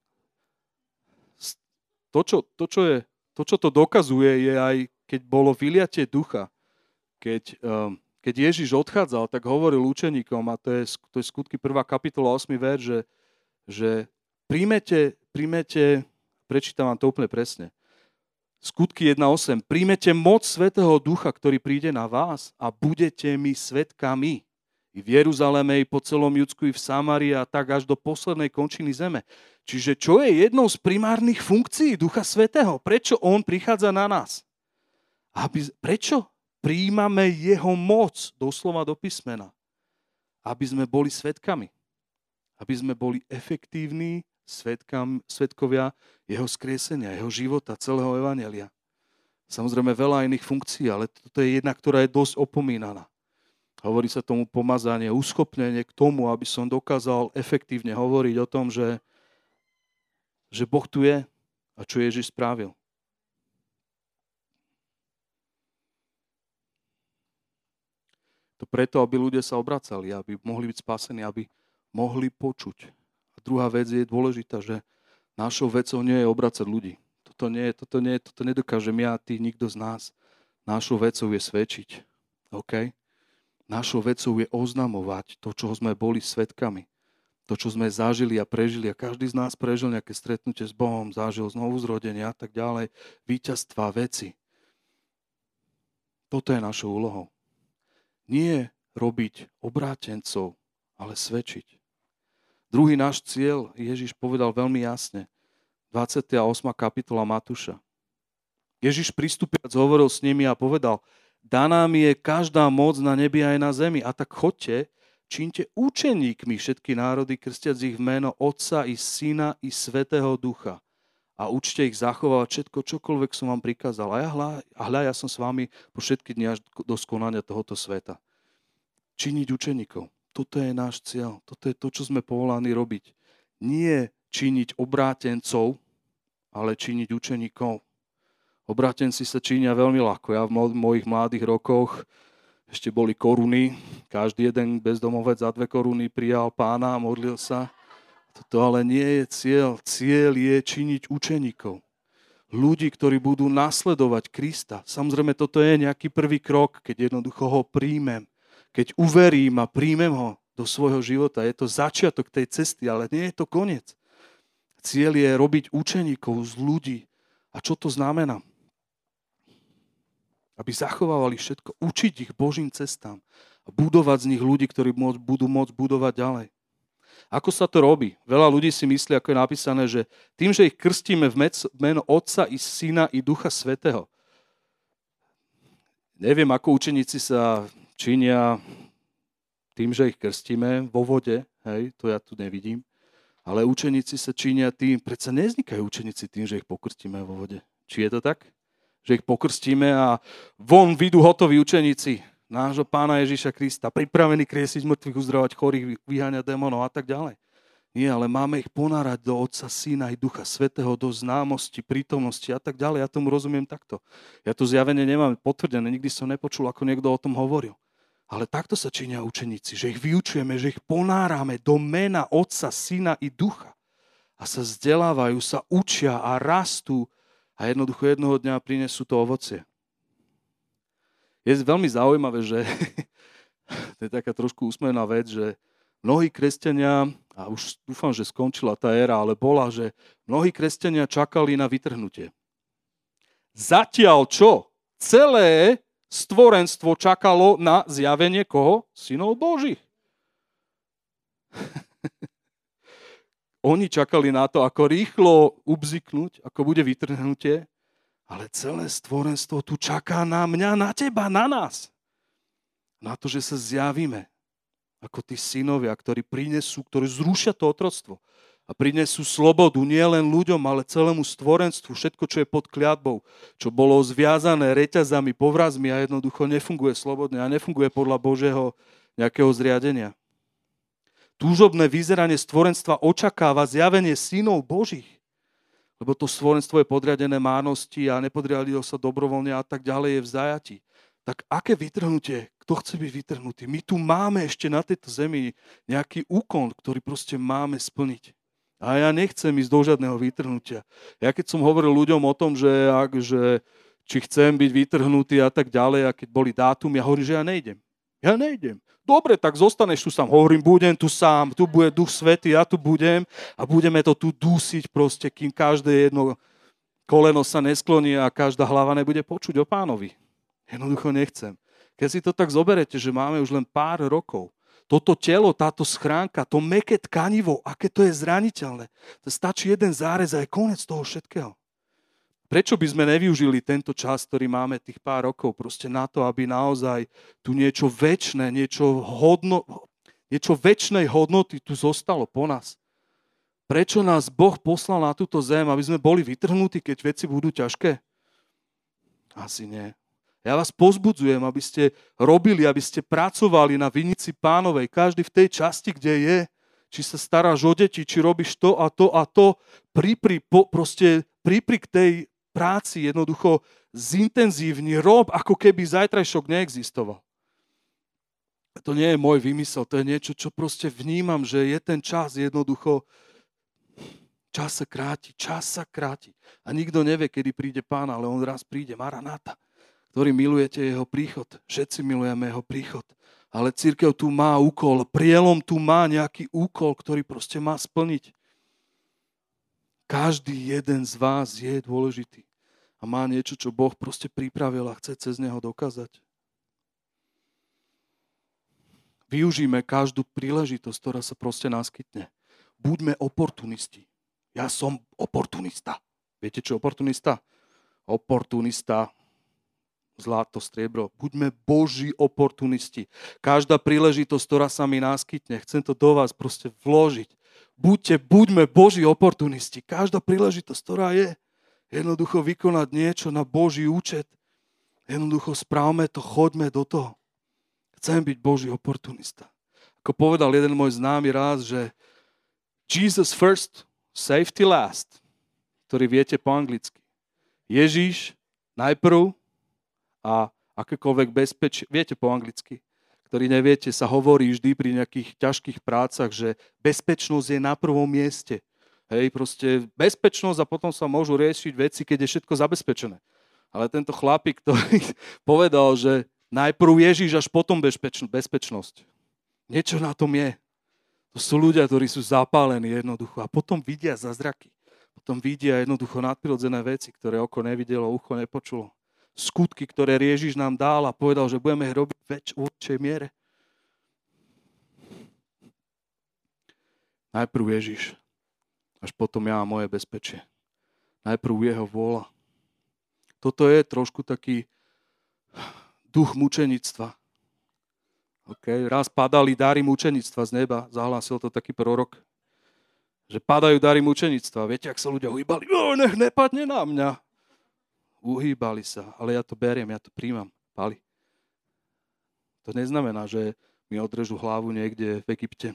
To, čo to dokazuje, je aj, keď bolo vyliatie ducha. Keď Ježiš odchádzal, tak hovoril učeníkom, a to je Skutky 1. kapitola 8. verš, že príjmete, prečítam vám to úplne presne. Skutky 1.8. Príjmete moc Svätého Ducha, ktorý príde na vás a budete mi svedkami. I v Jeruzaleme, i po celom Judsku, i v Samárii a tak až do poslednej končiny zeme. Čiže čo je jednou z primárnych funkcií Ducha Svätého? Prečo on prichádza na nás? Prečo? Prijímame jeho moc, doslova do písmena. Aby sme boli svedkami. Aby sme boli efektívni svedkovia jeho skriesenia, jeho života, celého evanjelia. Samozrejme veľa iných funkcií, ale toto je jedna, ktorá je dosť opomínaná. Hovorí sa tomu pomazanie, uschopnenie k tomu, aby som dokázal efektívne hovoriť o tom, že Boh tu je a čo Ježiš spravil. To preto, aby ľudia sa obracali, aby mohli byť spasení, aby mohli počuť. A druhá vec je dôležitá, že našou vecou nie je obracať ľudí. Toto nedokážem ja, ty, nikto z nás. Našou vecou je svedčiť. OK? Našou vecou je oznamovať to, čo sme boli svedkami. To, čo sme zažili a prežili. A každý z nás prežil nejaké stretnutie s Bohom, zažil znovuzrodenie a tak ďalej. Víťazstva, veci. Toto je našou úlohou. Nie robiť obrátencov, ale svedčiť. Druhý náš cieľ, Ježiš povedal veľmi jasne. 28. kapitola Matúša. Ježiš pristupiac hovoril s nimi a povedal: daná mi je každá moc na nebi aj na zemi. A tak chodte, čínte učeníkmi všetky národy, krstiac ich v meno Otca i Syna i Svätého Ducha. A učte ich zachovávať všetko, čokoľvek som vám prikázal. A hľa, ja som s vami po všetky dni až do skonania tohoto sveta. Činiť učeníkov. Toto je náš cieľ. Toto je to, čo sme povolaní robiť. Nie činiť obrátencov, ale činiť učeníkov. Obrátenci sa činia veľmi ľahko. Ja v mojich mladých rokoch ešte boli koruny. Každý jeden bezdomovec za 2 koruny prijal Pána a modlil sa. Toto ale nie je cieľ. Cieľ je činiť učeníkov. Ľudí, ktorí budú nasledovať Krista. Samozrejme, toto je nejaký prvý krok, keď jednoducho ho príjmem. Keď uverím a príjmem ho do svojho života. Je to začiatok tej cesty, ale nie je to koniec. Cieľ je robiť učeníkov z ľudí. A čo to znamená? Aby zachovávali všetko, učiť ich Božím cestám a budovať z nich ľudí, ktorí budú môcť budovať ďalej. Ako sa to robí? Veľa ľudí si myslí, ako je napísané, že tým, že ich krstíme v meno Otca i Syna i Ducha Svätého. Neviem, ako učeníci sa činia tým, že ich krstíme vo vode, hej, to ja tu nevidím, ale učeníci sa činia tým, predsa nevznikajú učeníci tým, že ich pokrstíme vo vode. Či je to tak? Že ich pokrstíme a von vyjdú hotoví učeníci nášho Pána Ježiša Krista, pripravení kriesiť mŕtvych, uzdravovať chorých, vyháňať démonov a tak ďalej. Nie, ale máme ich ponárať do Otca, Syna i Ducha Svätého, do známosti, prítomnosti a tak ďalej. Ja tomu rozumiem takto. Ja to zjavenie nemám potvrdené, nikdy som nepočul, ako niekto o tom hovoril. Ale takto sa činia učeníci, že ich vyučujeme, že ich ponárame do mena Otca, Syna i Ducha. A sa vzdelávajú, sa učia a rastú a jednoducho jednoho dňa prinesú to ovocie. Je veľmi zaujímavé, že to je taká trošku úsmevná vec, že mnohí kresťania, a už dúfam, že skončila tá éra, ale bola, že mnohí kresťania čakali na vytrhnutie. Zatiaľ čo? Celé stvorenstvo čakalo na zjavenie koho? Synov Božích. Oni čakali na to, ako rýchlo ubziknúť, ako bude vytrhnutie, ale celé stvorenstvo tu čaká na mňa, na teba, na nás. Na to, že sa zjavíme ako tí synovia, ktorí zrušia to otroctvo a prinesú slobodu nielen ľuďom, ale celému stvorenstvu, všetko, čo je pod kliatbou, čo bolo zviazané reťazami, povrazmi a jednoducho nefunguje slobodne a nefunguje podľa Božieho nejakého zriadenia. Túžobné vyzeranie stvorenstva očakáva zjavenie synov Božích. lebo to stvorenstvo je podriadené márnosti a nepodriadilo sa dobrovoľne a tak ďalej, je v zajatí. Tak aké vytrhnutie? Kto chce byť vytrhnutý? My tu máme ešte na tejto zemi nejaký úkon, ktorý proste máme splniť. A ja nechcem ísť do žiadneho vytrhnutia. Ja keď som hovoril ľuďom o tom, že či chcem byť vytrhnutý a tak ďalej, a keď boli dátumy, ja hovorím, že ja nejdem. Ja nejdem. Dobre, tak zostaneš tu sám. Hovorím, budem tu sám, tu bude Duch Svätý, ja tu budem a budeme to tu dusiť proste, kým každé jedno koleno sa neskloní a každá hlava nebude počuť o Pánovi. Jednoducho nechcem. Keď si to tak zoberete, že máme už len pár rokov, toto telo, táto schránka, to mäkké tkanivo, aké to je zraniteľné. To stačí jeden zárez a je koniec toho všetkého. Prečo by sme nevyužili tento čas, ktorý máme tých pár rokov, proste na to, aby naozaj tu niečo večné, niečo večnej hodnoty tu zostalo po nás? Prečo nás Boh poslal na túto zem, aby sme boli vytrhnutí, keď veci budú ťažké? Asi nie. Ja vás povzbudzujem, aby ste robili, aby ste pracovali na vinici Pánovej. Každý v tej časti, kde je, či sa staráš o deti, či robíš to a to a to, pripri k tej práci, jednoducho zintenzívni, rob, ako keby zajtrajšok neexistoval. To nie je môj vymysel, to je niečo, čo proste vnímam, že je ten čas jednoducho, čas sa kráti. A nikto nevie, kedy príde Pán, ale on raz príde, Maranata, ktorý milujete jeho príchod. Všetci milujeme jeho príchod. Ale cirkev tu má úkol, prielom tu má nejaký úkol, ktorý proste má splniť. Každý jeden z vás je dôležitý a má niečo, čo Boh proste pripravil a chce cez neho dokázať. Využíme každú príležitosť, ktorá sa proste naskytne. Buďme oportunisti. Ja som oportunista. Viete, čo je oportunista? Oportunista, zlato, striebro. Buďme Boží oportunisti. Každá príležitosť, ktorá sa mi naskytne, chcem to do vás proste vložiť. Buďme Boží oportunisti. Každá príležitosť, ktorá je, jednoducho vykonať niečo na Boží účet. Jednoducho správme to, choďme do toho. Chcem byť Boží oportunista. Ako povedal jeden môj známy raz, že Jesus first, safety last, ktorý viete po anglicky. Ježíš najprv a akékoľvek bezpečie, viete po anglicky, ktorý neviete, sa hovorí vždy pri nejakých ťažkých prácach, že bezpečnosť je na prvom mieste. Hej, proste bezpečnosť a potom sa môžu riešiť veci, keď je všetko zabezpečené. Ale tento chlapík, ktorý povedal, že najprv Ježíš, až potom bezpečnosť. Niečo na tom je. To sú ľudia, ktorí sú zapálení jednoducho a potom vidia zázraky. Potom vidia jednoducho nadprirodzené veci, ktoré oko nevidelo, ucho nepočulo. Skutky, ktoré Ježiš nám dal a povedal, že budeme ich robiť v väčšej miere. Najprv Ježiš, až potom ja a moje bezpečie. Najprv jeho vôľa. Toto je trošku taký duch mučenictva. Okay. Raz padali dary mučenictva z neba, zahlásil to taký prorok, že padajú dary mučenictva. Viete, ak sa ľudia uhýbali? Nech nepadne na mňa. Uhýbali sa, ale ja to beriem, ja to príjmam. Pali. To neznamená, že mi odrežú hlavu niekde v Egypte.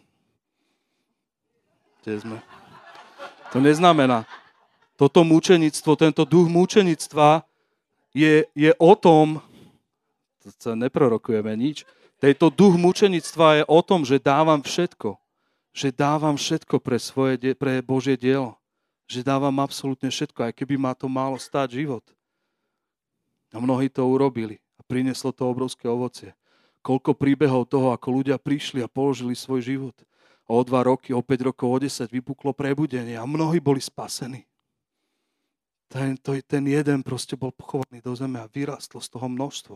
Kde sme? To neznamená. Toto mučenictvo, tento duch mučenictva je o tom, to sa neprorokujeme nič, tento duch mučenictva je o tom, že dávam všetko. Že dávam všetko pre Božie dielo. Že dávam absolútne všetko, aj keby ma to malo stáť život. A mnohí to urobili a prinieslo to obrovské ovocie. Koľko príbehov toho, ako ľudia prišli a položili svoj život. O 2 roky, o 5 rokov, o 10 vypuklo prebudenie a mnohí boli spasení. Ten jeden proste bol pochovaný do zeme a vyrástlo z toho množstvo.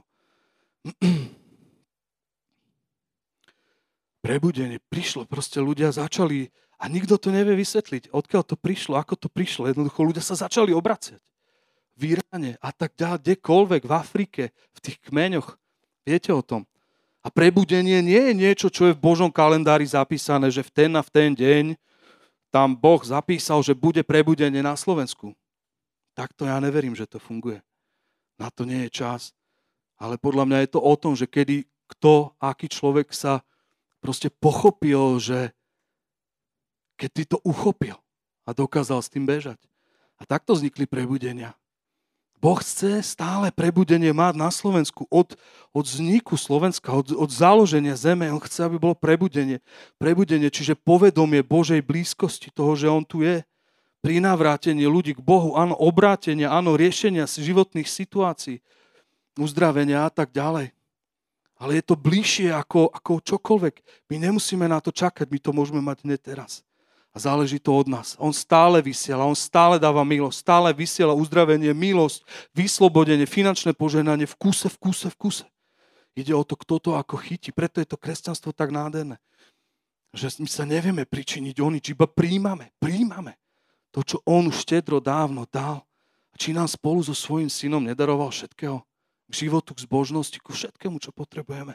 Prebudenie prišlo, proste ľudia začali a nikto to nevie vysvetliť, odkiaľ to prišlo, ako to prišlo. Jednoducho ľudia sa začali obracať. V Iráne a tak ďalej, kdekoľvek, v Afrike, v tých kmeňoch. Viete o tom? A prebudenie nie je niečo, čo je v Božom kalendári zapísané, že v ten a v ten deň tam Boh zapísal, že bude prebudenie na Slovensku. Takto ja neverím, že to funguje. Na to nie je čas. Ale podľa mňa je to o tom, že kedy aký človek sa proste pochopil, že keď ty to uchopil a dokázal s tým bežať. A takto vznikli prebudenia. Boh chce stále prebudenie mať na Slovensku. Od vzniku Slovenska, od založenia zeme, on chce, aby bolo prebudenie. Prebudenie, čiže povedomie Božej blízkosti, toho, že on tu je. Prinavrátenie ľudí k Bohu, áno, obrátenia, áno, riešenia životných situácií, uzdravenia a tak ďalej. Ale je to bližšie ako čokoľvek. My nemusíme na to čakať, my to môžeme mať hneď teraz. A záleží to od nás. On stále vysiela, on stále dáva milosť, stále vysiela uzdravenie, milosť, vyslobodenie, finančné požehnanie v kuse. Ide o to, kto to ako chytí. Preto je to kresťanstvo tak nádherné. Že my sa nevieme pričiniť o nič, iba príjmame to, čo on už štedro dávno dal. A či nám spolu so svojím synom nedaroval všetkého? K životu, k zbožnosti, ku všetkému, čo potrebujeme.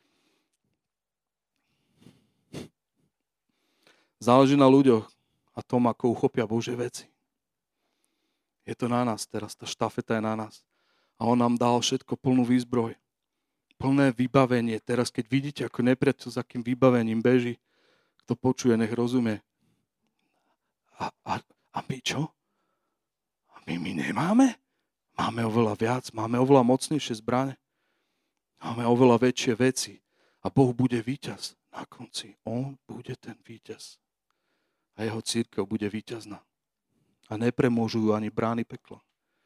Záleží na ľuďoch a tom, ako uchopia Božie veci. Je to na nás teraz, tá štafeta je na nás. A on nám dal všetko, plnú výzbroj, plné vybavenie. Teraz, keď vidíte, ako nepriateľ s akým vybavením beží, kto počuje, nech rozumie. A my čo? A my nemáme? Máme oveľa viac, máme oveľa mocnejšie zbrane. Máme oveľa väčšie veci. A Boh bude víťaz na konci. On bude ten víťaz. A jeho cirkev bude víťazná. A nepremôžu ju ani brány pekla.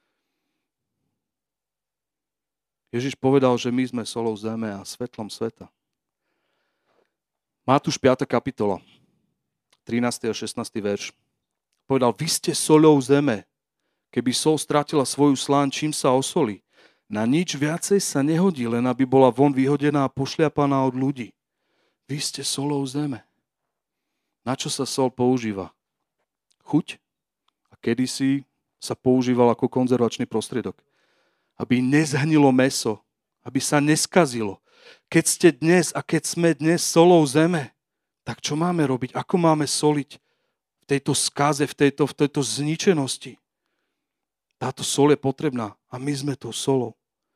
Ježiš povedal, že my sme solou zeme a svetlom sveta. Matúš 5. kapitola, 13. a 16. verš. Povedal, vy ste soľou zeme. Keby sol stratila svoju slán, čím sa osolí? Na nič viacej sa nehodí, len aby bola von vyhodená a pošliapaná od ľudí. Vy ste solou zeme. Na čo sa sol používa? Chuť? A kedysi sa používal ako konzervačný prostriedok. Aby nezhnilo mäso, aby sa neskazilo. Keď ste dnes a keď sme dnes solou zeme, tak čo máme robiť? Ako máme soliť v tejto skaze, v tejto zničenosti? Táto sol je potrebná a my sme tou solou.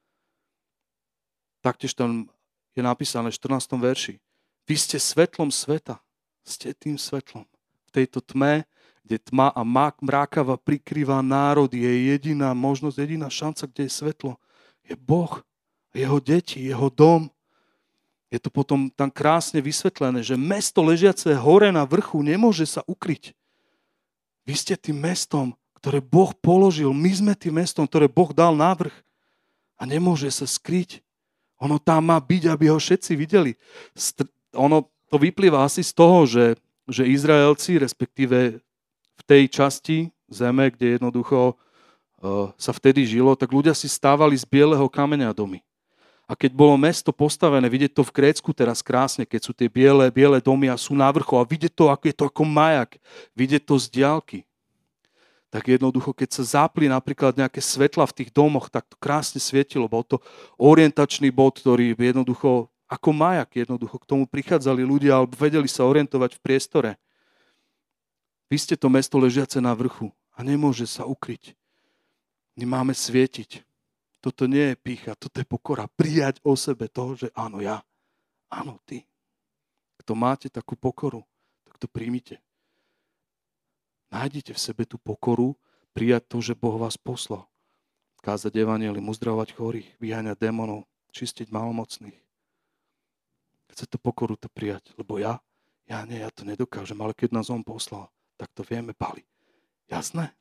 Taktiež tam je napísané v 14. verši. Vy ste svetlom sveta. Ste tým svetlom. V tejto tme, kde tma a mrákava prikrýva národy, je jediná možnosť, jediná šanca, kde je svetlo. Je Boh, jeho deti, jeho dom. Je to potom tam krásne vysvetlené, že mesto ležiace hore na vrchu nemôže sa ukryť. Vy ste tým mestom, ktoré Boh položil. My sme tým mestom, ktoré Boh dal na vrch. A nemôže sa skryť. Ono tam má byť, aby ho všetci videli. Ono to vyplýva asi z toho, že Izraelci, respektíve v tej časti zeme, kde jednoducho sa vtedy žilo, tak ľudia si stávali z bieleho kameňa domy. A keď bolo mesto postavené, vidieť to v Grécku teraz krásne, keď sú tie biele domy a sú na vrchu a vidieť to, ako je to ako majak, vidieť to z diaľky. Tak jednoducho, keď sa zapli napríklad nejaké svetla v tých domoch, tak to krásne svietilo. Bol to orientačný bod, ktorý jednoducho ako majak jednoducho k tomu prichádzali ľudia alebo vedeli sa orientovať v priestore. Vy ste to mesto ležiace na vrchu a nemôže sa ukryť. My máme svietiť. Toto nie je pýcha, toto je pokora. Prijať o sebe toho, že áno ja, áno ty. Kto máte takú pokoru, tak to príjmite. Nájdite v sebe tú pokoru, prijať to, že Boh vás poslal. Kázať evanjelium, uzdravovať chorých, vyháňať démonov, čistiť malomocných. Chce to pokoru to prijať, lebo ja to nedokážem, ale keď nás on poslal, tak to vieme, Pali. Jasné?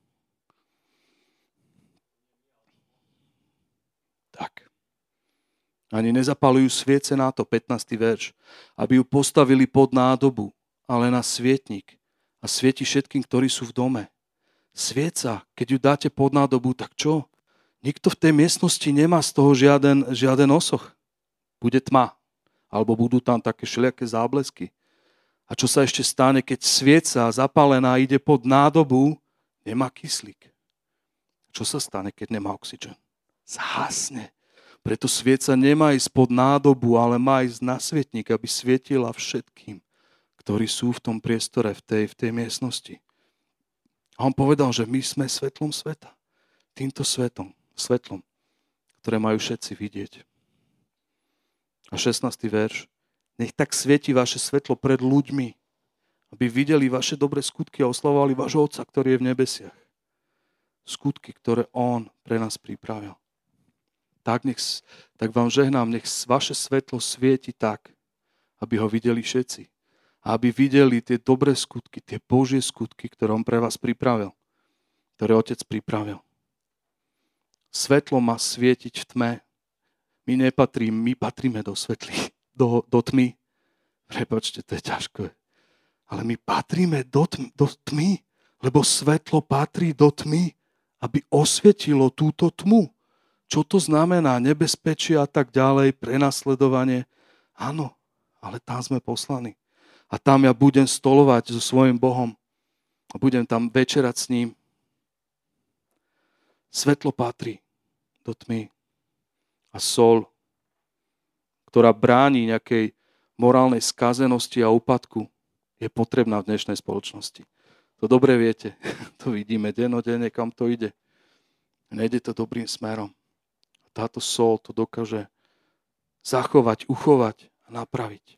Tak. Ani nezapalujú sviece na to, 15. verš, aby ju postavili pod nádobu, ale na svietnik a svieti všetkým, ktorí sú v dome. Svieca, keď ju dáte pod nádobu, tak čo? Nikto v tej miestnosti nemá z toho žiaden osoch. Bude tma. Alebo budú tam také všelijaké záblesky. A čo sa ešte stane, keď svieca zapálená ide pod nádobu, nemá kyslík. Čo sa stane, keď nemá oxygen? Zhasne. Preto svieca nemá ísť pod nádobu, ale má ísť na svietnik, aby svietila všetkým, ktorí sú v tom priestore, v tej miestnosti. A on povedal, že my sme svetlom sveta. Týmto svetlom, ktoré majú všetci vidieť. A 16. verš. Nech tak svieti vaše svetlo pred ľuďmi, aby videli vaše dobré skutky a oslavovali vášho Otca, ktorý je v nebesiach. skutky, ktoré on pre nás pripravil. Tak vám žehnám, nech vaše svetlo svieti tak, aby ho videli všetci. A aby videli tie dobré skutky, tie Božie skutky, ktoré on pre vás pripravil. Ktoré Otec pripravil. Svetlo má svietiť v tme. My patríme do svetlí, do tmy. Prepáčte, to je ťažké. Ale my patríme do tmy, lebo svetlo patrí do tmy, aby osvietilo túto tmu. Čo to znamená? Nebezpečie a tak ďalej, prenasledovanie. Áno, ale tam sme poslaní. A tam ja budem stolovať so svojím Bohom. A budem tam večerať s ním. Svetlo patrí do tmy. A sol, ktorá bráni nejakej morálnej skazenosti a úpadku, je potrebná v dnešnej spoločnosti. To dobre viete. To vidíme dennodenne, kam to ide. Nejde to dobrým smerom. Táto sol to dokáže zachovať, uchovať a napraviť.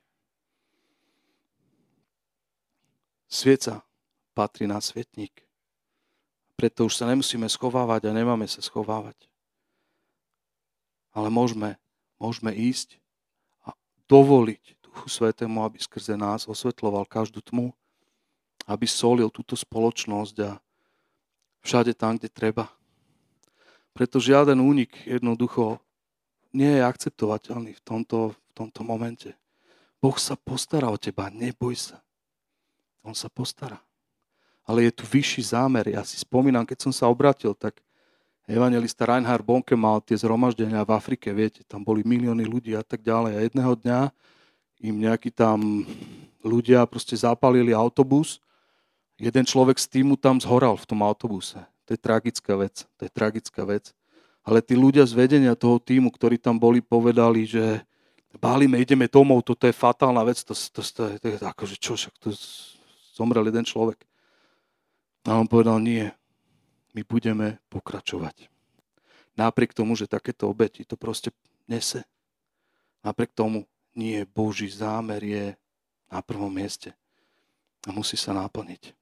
Svieca patrí na svietnik. Preto už sa nemusíme schovávať a nemáme sa schovávať. Ale môžeme ísť a dovoliť Duchu Svätému, aby skrze nás osvetľoval každú tmu, aby solil túto spoločnosť a všade tam, kde treba. Preto žiaden únik jednoducho nie je akceptovateľný v tomto momente. Boh sa postará o teba, neboj sa. On sa postará. Ale je tu vyšší zámer. Ja si spomínam, keď som sa obrátil, tak evanjelista Reinhard Bonke mal tie zhromaždenia v Afrike, viete, tam boli milióny ľudí a tak ďalej. A jedného dňa im nejakí tam ľudia proste zapálili autobus. Jeden človek z týmu tam zhoral v tom autobuse. To je tragická vec. Ale tí ľudia z vedenia toho týmu, ktorí tam boli, povedali, že bálime, ideme domov, toto je fatálna vec. To je akože čo, však to zomrel jeden človek. A on povedal, nie, my budeme pokračovať. Napriek tomu, že takéto obeti to proste nese. Napriek tomu nie, Boží zámer je na prvom mieste. A musí sa naplniť.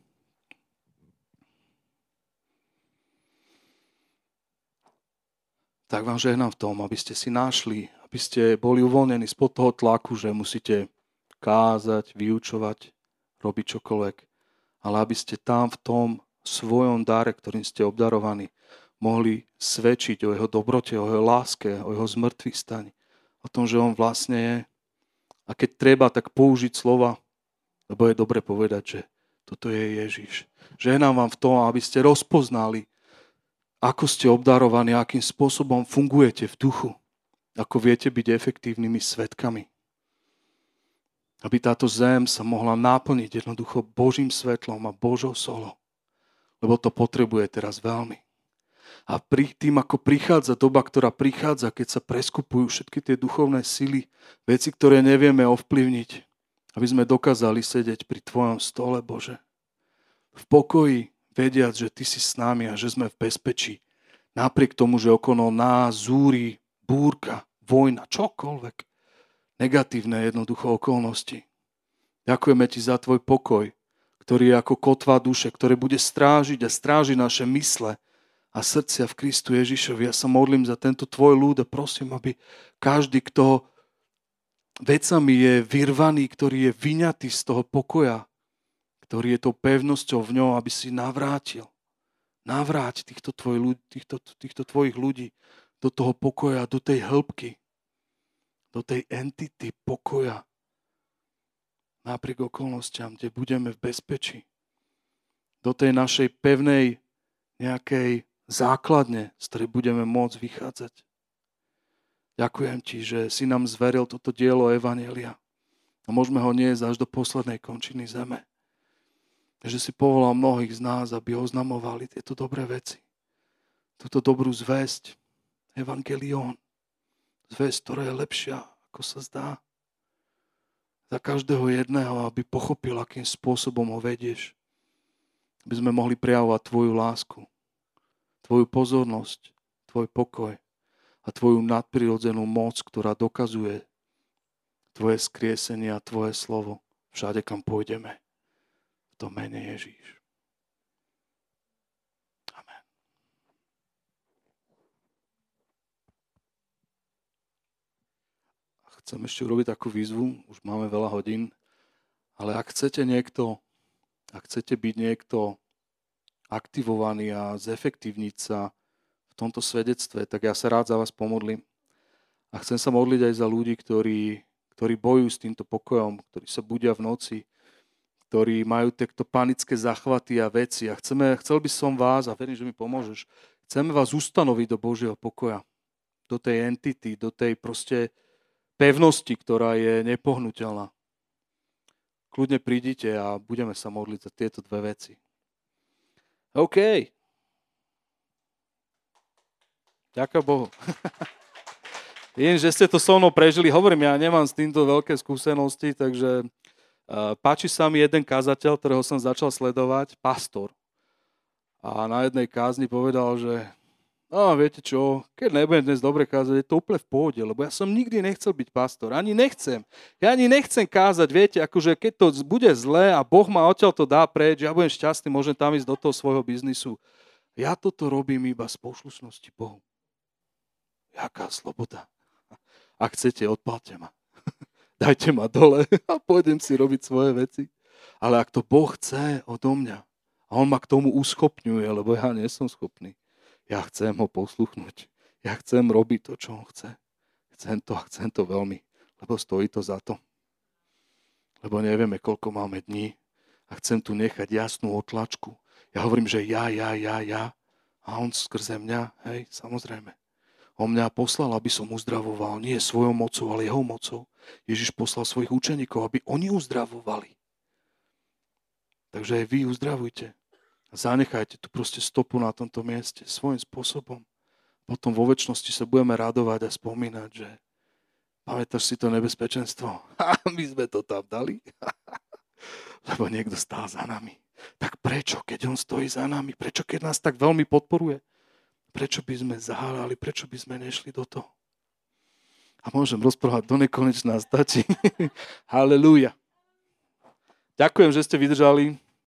Tak vám žehnám v tom, aby ste si našli, aby ste boli uvoľnení spod toho tlaku, že musíte kázať, vyučovať, robiť čokoľvek. Ale aby ste tam v tom svojom dare, ktorým ste obdarovaní, mohli svedčiť o jeho dobrote, o jeho láske, o jeho zmrtvých staní. O tom, že on vlastne je. A keď treba, tak použiť slova, lebo je dobre povedať, že toto je Ježiš. Žehnám vám v tom, aby ste rozpoznali, ako ste obdarovaní, akým spôsobom fungujete v duchu, ako viete byť efektívnymi svedkami. Aby táto zem sa mohla naplniť jednoducho Božím svetlom a Božou solou. Lebo to potrebuje teraz veľmi. A tým, ako prichádza doba, ktorá prichádza, keď sa preskupujú všetky tie duchovné sily, veci, ktoré nevieme ovplyvniť, aby sme dokázali sedieť pri tvojom stole, Bože. V pokoji, vediac, že ty si s nami a že sme v bezpečí. Napriek tomu, že okolo nás zúri búrka, vojna, čokoľvek. Negatívne jednoducho okolnosti. Ďakujeme ti za tvoj pokoj, ktorý je ako kotva duše, ktoré bude strážiť a stráži naše mysle a srdcia v Kristu Ježišovi. Ja sa modlím za tento tvoj ľud a prosím, aby každý, kto vecami je vyrvaný, ktorý je vyňatý z toho pokoja, ktorý je tou pevnosťou v ňom, aby si navrátil. Navráť týchto tvojich ľudí do toho pokoja, do tej hĺbky, do tej entity pokoja. Napriek okolnostiam, kde budeme v bezpečí. Do tej našej pevnej nejakej základne, z ktorej budeme môcť vychádzať. Ďakujem ti, že si nám zveril toto dielo Evanjelia. A môžeme ho niesť až do poslednej končiny zeme. Že si povolal mnohých z nás, aby oznamovali tieto dobré veci. Túto dobrú zvesť, Evangelion. Zvesť, ktorá je lepšia, ako sa zdá. Za každého jedného, aby pochopil, akým spôsobom ho vedieš. Aby sme mohli prejavovať tvoju lásku, tvoju pozornosť, tvoj pokoj a tvoju nadprirodzenú moc, ktorá dokazuje tvoje skriesenie a tvoje slovo všade, kam pôjdeme. V tom mene Ježíš. Amen. chcem ešte urobiť takú výzvu, už máme veľa hodín, ale ak chcete byť niekto aktivovaný a zefektívniť sa v tomto svedectve, tak ja sa rád za vás pomodlím. A chcem sa modliť aj za ľudí, ktorí bojujú s týmto pokojom, ktorí sa budia v noci, ktorí majú tieto panické záchvaty a veci. A chcel by som vás, a verím, že mi pomôžeš, chceme vás ustanoviť do Božieho pokoja, do tej entity, do tej proste pevnosti, ktorá je nepohnuteľná. Kľudne prídite a budeme sa modliť za tieto dve veci. OK. Ďakujem Bohu. Viem, že ste to so mnou prežili. Hovorím, ja nemám s týmto veľké skúsenosti, takže páči sa mi jeden kazateľ, ktorého som začal sledovať, pastor. A na jednej kázni povedal, že viete čo, keď nebudem dnes dobre kázať, je to úplne v pohode, lebo ja som nikdy nechcel byť pastor. Ani nechcem. Ja ani nechcem kázať, viete, akože keď to bude zlé a Boh ma odtiaľ to dá preč, ja budem šťastný, môžem tam ísť do toho svojho biznisu. Ja toto robím iba z poslušnosti Bohu. Jaká sloboda. Ak chcete, odpálte ma. Dajte ma dole a pôjdem si robiť svoje veci. Ale ak to Boh chce odo mňa a on ma k tomu uschopňuje, lebo ja nie som schopný, ja chcem ho posluchnúť. Ja chcem robiť to, čo on chce. Chcem to veľmi, lebo stojí to za to. Lebo nevieme, koľko máme dní a chcem tu nechať jasnú otlačku. Ja hovorím, že ja a on skrze mňa, hej, samozrejme. On mňa poslal, aby som uzdravoval, nie svojou mocou, ale jeho mocou. Ježiš poslal svojich učeníkov, aby oni uzdravovali. Takže aj vy uzdravujte. Zanechajte tu proste stopu na tomto mieste svojím spôsobom. Potom vo večnosti sa budeme radovať a spomínať, že pamätáš si to nebezpečenstvo? My sme to tam dali. Lebo niekto stál za nami. Tak prečo, keď on stojí za nami? Prečo, keď nás tak veľmi podporuje? Prečo by sme zahálali? Prečo by sme nešli do toho? A môžem rozprávať do nekonečná, stačí. Halelúja. Ďakujem, že ste vydržali.